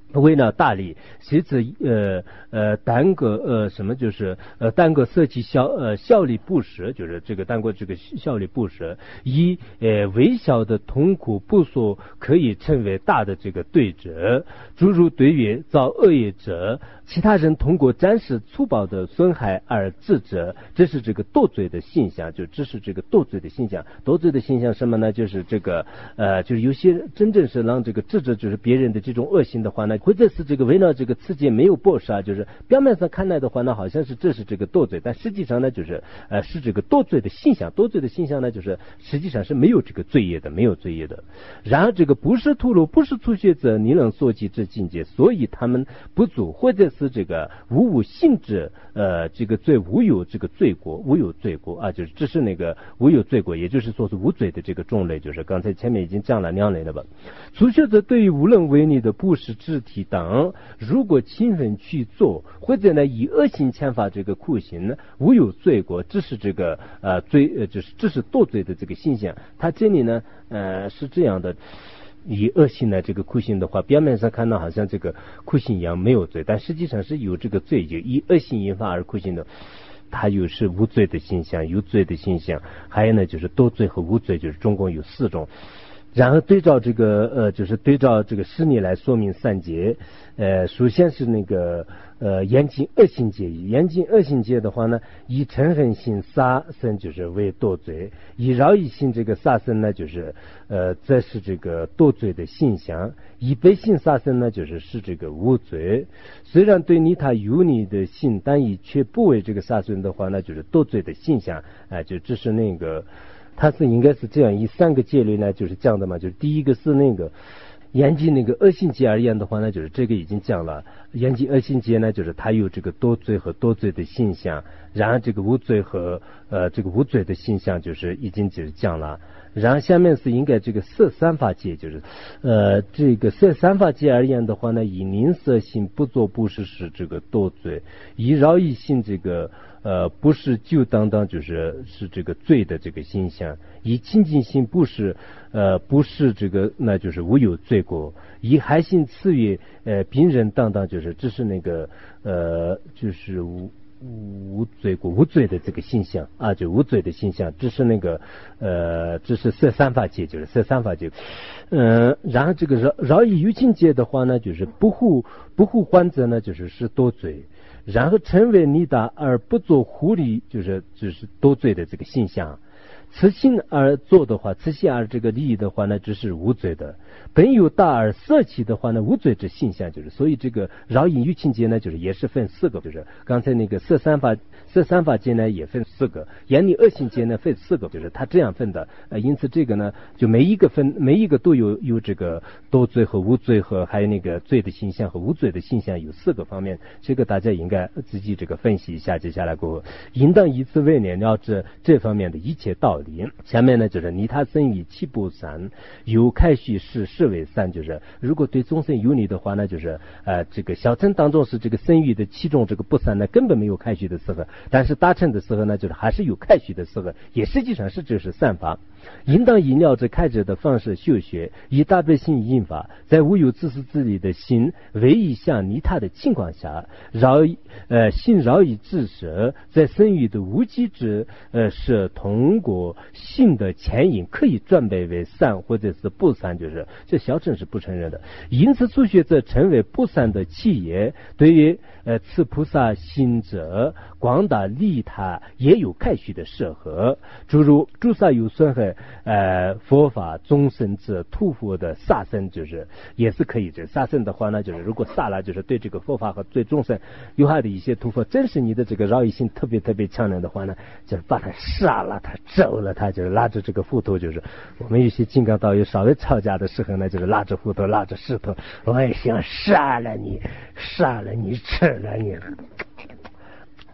为了大利，其次单个什么就是单个涉及效力不实，就是这个单个这个效力不实，以微小的痛苦不所可以称为大的这个对者，诸如对于遭恶业者，其他人通过暂时粗暴的损害而治者，这是这个斗罪的现象，就这是这个斗罪的现象。斗罪的现象什么呢？就是这个就是有些真正是让这个治者就是别人的这种恶行的话呢，或者是这个为了这个刺激没有剥杀，就是表面上看来的话呢，好像是这是这个斗罪，但实际上呢，就是是这个斗罪的现象。斗罪的现象呢，就是实际上是没有这个罪业的，没有罪业的。然而这个不是吐露，不是初学者，你能所及之境界，所以他们不足，或者是这个无性质这个罪无有这个罪过，无有罪过啊，就是这是那个无有罪过，也就是说是无罪的这个种类，就是刚才前面已经讲了2类了吧。初学者对于无能为力的布施肢体等，如果勤奋去做，或者呢以恶行遣发这个酷刑呢，无有罪过，这是这个就是这是堕罪的这个现象。他这里呢是这样的。以恶行呢这个酷刑的话，表面上看到好像这个酷刑一样没有罪，但实际上是有这个罪，就以恶行引发而酷刑的，它有是无罪的现象，有罪的现象，还有呢就是多罪和无罪，就是总共有4种。然后对照这个就是对照这个事例来说明3节。首先是那个严禁恶行戒，严禁恶行戒的话呢，以嗔恨心杀生就是为堕罪，以饶益心这个杀生呢，就是这是这个堕罪的现象，以悲心杀生呢，就是这个无罪。虽然对你他有你的心，但以却不为这个杀生的话呢，就是堕罪的现象。就这是那个。它是应该是这样，以3个戒律呢，就是这样的嘛。就是第一个是那个严禁那个恶行戒而言的话呢，就是这个已经讲了。严禁恶行戒呢，就是它有这个多罪和多罪的现象，然后这个无罪和这个无罪的现象就是已经就是讲了。然后下面是应该这个色三法戒，就是这个色三法戒而言的话呢，以吝啬心不做布施是这个多罪，以饶益心这个不是就当就是这个罪的这个现象，以亲近心不是不是这个那就是无有罪过，以海心赐予病人当就是这是那个就是无罪过无罪的这个现象啊，就无罪的现象，这是那个这是色三法戒，就是色三法戒。然后这个饶益有情戒的话呢，就是不护患者呢，就是多罪。然后成为利大而不做护理，就是多罪的这个现象。慈心而做的话，慈心而这个利益的话呢，这是无罪的。本有大而色起的话呢，无罪之现象，就是所以这个饶益有情戒呢，就是也是分4个，就是刚才那个色三法戒呢也分4个，严厉恶行戒呢分4个，就是他这样分的。因此这个呢，就每一个都有这个多罪和无罪和还有那个罪的现象和无罪的现象有4个方面，这个大家应该自己这个分析一下。接下来过后，应当以此为念了这方面的一切道理。下面呢就是利他生于七不善，有开许是为善，就是如果对众生有利的话呢，就是这个小乘当中是这个生育的其中这个不善呢根本没有开许的时候，但是大乘的时候呢，就是还是有开许的时候，也实际上是就是善法。应当以了这开者的方式修学，以大悲心引法，在无有自私自利的心唯一向利他的情况下，心饶以至舍，在生育的无机之是通过性的牵引可以转变为善或者是不善，就是这小乘是不承认的。因此初学者成为不善的企业，对于此菩萨心者广大利他也有开许的适合，诸如诸萨有损害佛法众生之屠佛的杀生，就是也是可以。这杀生的话呢，就是如果杀了，就是对这个佛法和对众生有害的一些屠佛，真是你的这个饶益心特别特别强烈的话呢，就是把他杀了，他揍了他，就是拉着这个斧头，就是我们有些金刚道友稍微吵架的时候呢，就是拉着斧头拉着石头，我也想杀了你吃了你。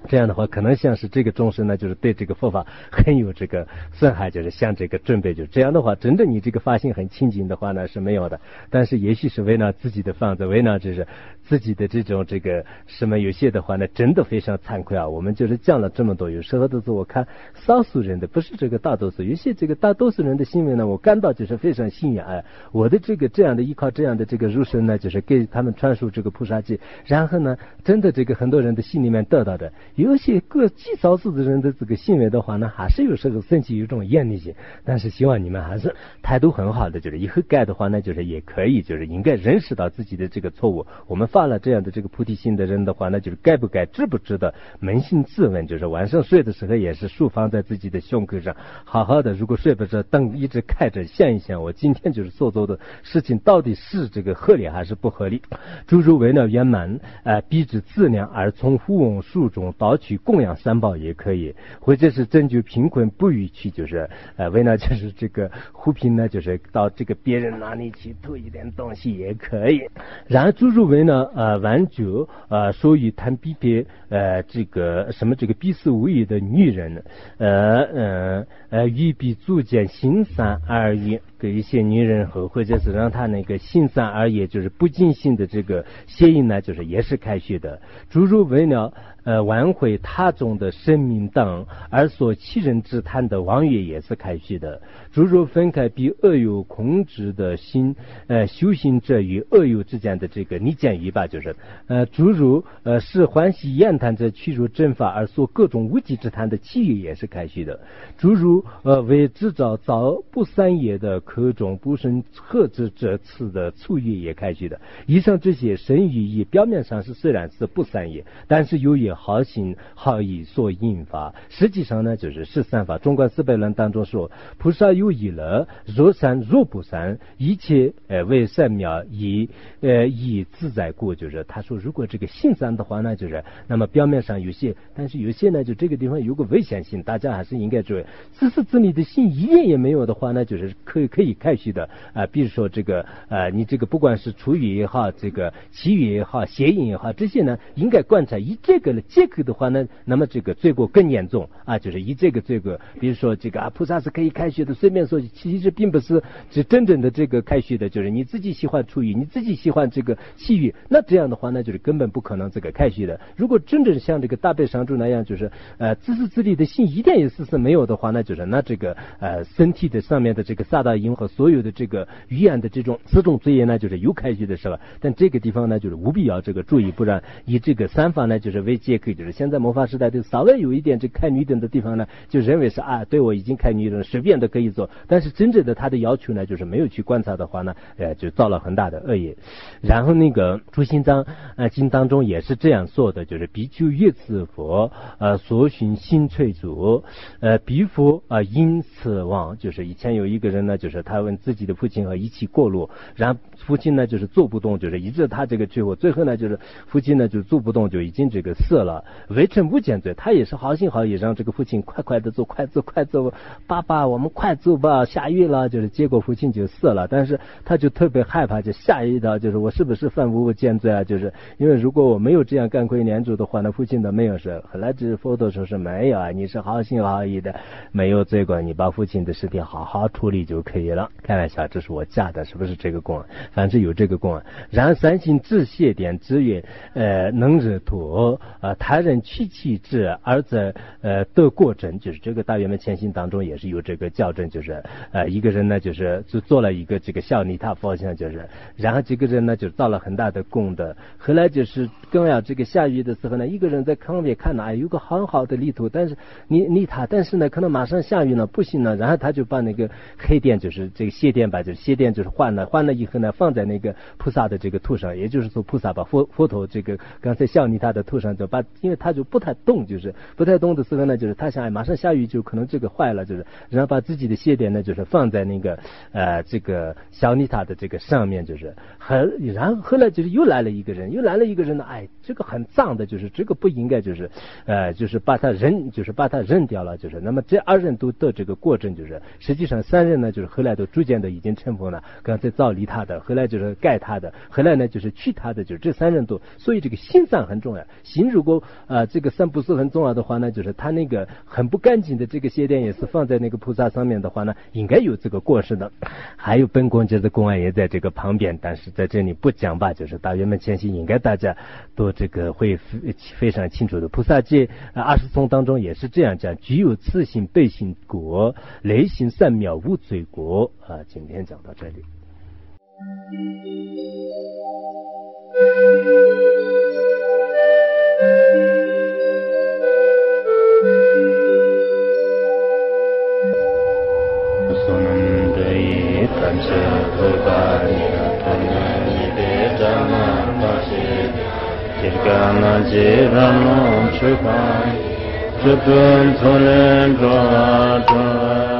这样的话可能像是这个众生呢就是对这个佛法很有这个损害，就是像这个准备，就是这样的话真正你这个发心很清净的话呢是没有的，但是也许是为了自己的房子，为了就是自己的这种这个什么有些的话呢真的非常惭愧啊。我们就是讲了这么多，有时候都是我看少数人的，不是这个大多数，有些这个大多数人的行为呢我感到就是非常幸运啊，我的这个这样的依靠这样的这个入生呢就是给他们传输这个菩萨戒，然后呢真的这个很多人的心里面得到的，有些极少数的人的这个行为的话呢还是有时候升起一种厌离心，但是希望你们还是态度很好的，就是以后改的话呢就是也可以，就是应该认识到自己的这个错误。我们发了这样的这个菩提心的人的话呢就是该不该知不知道扪心自问，就是晚上睡的时候也是手放在自己的胸口上，好好的，如果睡不着灯一直开着，想一想我今天就是所做的事情到底是这个合理还是不合理。诸如为了圆满逼之自量而从富翁树中盗取供养三宝也可以，或者是拯救贫困不予去，就是为了就是这个扶贫呢就是到这个别人那里去偷一点东西也可以。然后诸如为呢挽救说与谈比别这个什么这个必死无疑的女人欲必足见心善而已，给一些女人和或者是让她那个心善而已，就是不尽心的这个谐音呢就是也是开许的。诸如为了挽回他中的生命等而所欺人之谈的王月也是开许的。诸如分开比恶有控制的心修行者与恶有之间的这个逆见语吧，就是诸如是欢喜言谈者屈辱正法而所各种无稽之谈的气语也是开许的。诸如为制造造不三业的各种不生呵之者次的促语也开许的。以上这些神语义表面上是虽然是不三业，但是由于好心好意所引发，实际上呢就是13法中观4百论当中说，菩萨有一乐，若善若不善，一切为善妙以自在故，就是他说如果这个心善的话呢就是那么表面上有些，但是有些呢就这个地方有个危险性，大家还是应该注意，自私自利的心一点也没有的话呢就是可以开许的比如说这个你这个不管是处语也好，这个祈语也好，谐音也好，这些呢应该观察，以这个借口的话呢那么这个罪过更严重就是以这个罪过，比如说这个菩萨是可以开许的，随便说其实并不是真正的这个开许的，就是你自己喜欢处语，你自己喜欢这个祈语，那这样的话呢就是根本不可能这个开许的。如果真正像这个大悲上主那样，就是自私自利的心一点也是没有的话，那就是那这个身体的上面的这个萨大因和所有的这个语言的这种4种罪业呢就是有开许的是吧？但这个地方呢就是务必要这个注意，不然以这个三法呢就是为借口，就是现在末法时代就稍微有一点这开女灯的地方呢就认为是对我已经开女灯随便的可以做，但是真正的他的要求呢就是没有去观察的话呢就造了很大的恶业。然后那个诸心藏经当中也是这样说的，就是比丘越自佛所寻心垂足彼佛因此亡，就是以前有一个人呢就是他问自己的父亲和一起过路，然后父亲呢就是做不动，就是一直他这个最后呢就是父亲呢就做不动，就已经这个死了。微臣无见罪，他也是好心好意让这个父亲快的走，快走，爸爸我们快走吧，下雨了，就是结果父亲就死了。但是他就特别害怕，就下一道就是我是不是犯无间罪就是因为如果我没有这样干亏念珠的话呢，父亲都没有事。后来这佛陀说是没有你是好心好意的，没有罪过，你把父亲的尸体好好处理就可以了。开玩笑，这是我加的，是不是这个供反正有这个供然三心自谢点之曰能热土他人屈其志而在得过正，就是这个大圆满前行当中也是有这个校正，就是一个人呢就是就做了一个这个小尼塔方向，就是然后这个人呢就造了很大的功德，后来就是更要这个下雨的时候呢，一个人在旁边看有个很好的泥土，但是泥塔但是呢可能马上下雨呢不行了，然后他就把那个黑点就是这个鞋垫吧，就是鞋垫就是换了以后呢放在那个菩萨的这个土上，也就是说菩萨把佛头这个刚才小尼塔的土上就把，因为他就不太动，就是不太动的时候呢就是他想马上下雨就可能这个坏了，就是然后把自己的鞋垫呢就是放在那个这个小尼塔的这个上面，就是然后后来就是又来了一个人呢这个很脏的，就是这个不应该就是就是把他扔掉了，就是那么这2人都得这个过程，就是实际上3人呢就是后来来都逐渐的已经成佛了。刚才造立他的，后来就是盖他的，后来呢就是去他的，就是这三人都。所以这个心脏很重要。心如果这个三不是很重要的话呢，就是他那个很不干净的这个鞋垫也是放在那个菩萨上面的话呢，应该有这个过失的。还有本宫这的公案也在这个旁边，但是在这里不讲吧，就是大圆满前行，应该大家都这个会非常清楚的。菩萨戒20颂当中也是这样讲，具有自性背性果，雷行善妙无罪果啊。今天讲到这里。 这本从人着